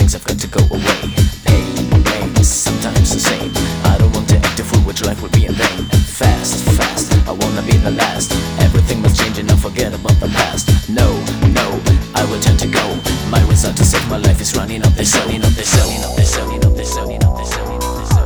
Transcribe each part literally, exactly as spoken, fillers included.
things have got to go away. Pain, pain, sometimes the same. I don't want to act a fool, which life would be in vain. Fast, fast, I wanna be the last. Everything must change and I'll forget about the past. No, no, I will turn to go. My result to save my life is running up this, running up this, running up this, running up this, running up this, running up this.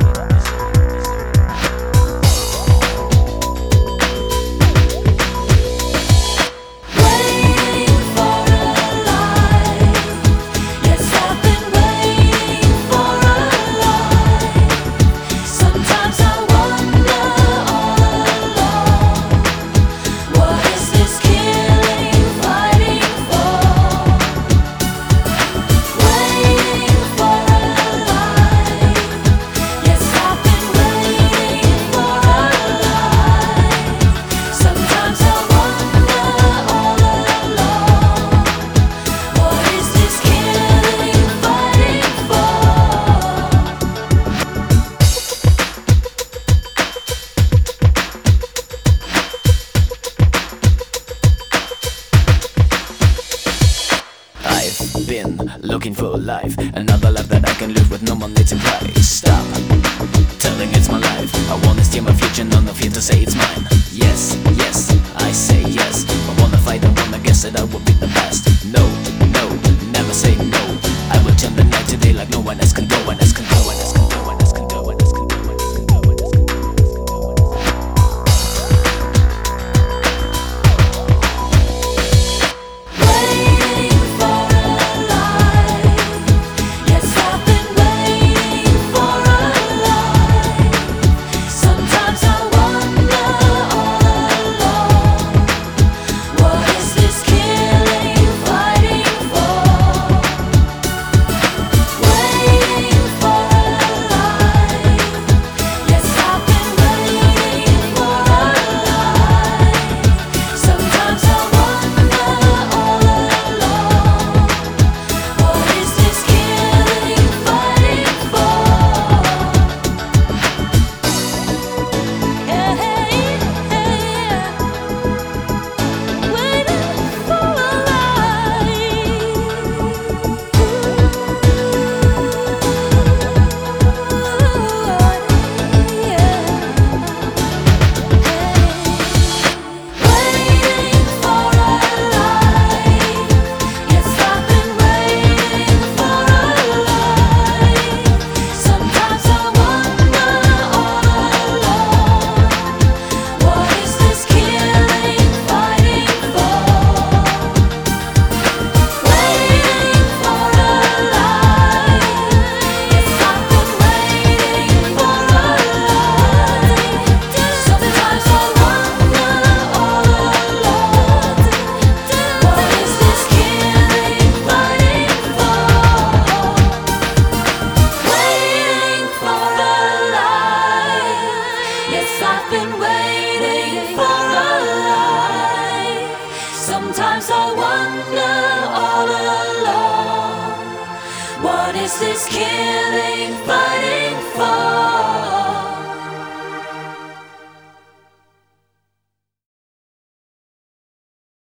Been looking for a life, another life that I can live with no more needs and price. Stop telling it's my life. I wanna steer my future, none of you to say it's mine. Yes, yes, I say yes. I wanna fight, I wanna guess that I will be the best. No, no, never say no. I will turn the night to day like no one else can go, one else can go, one else can go, one else can go, one else can go, one else can go, one else can go. I've been waiting for a life. Sometimes I wonder all alone, what is this killing fire?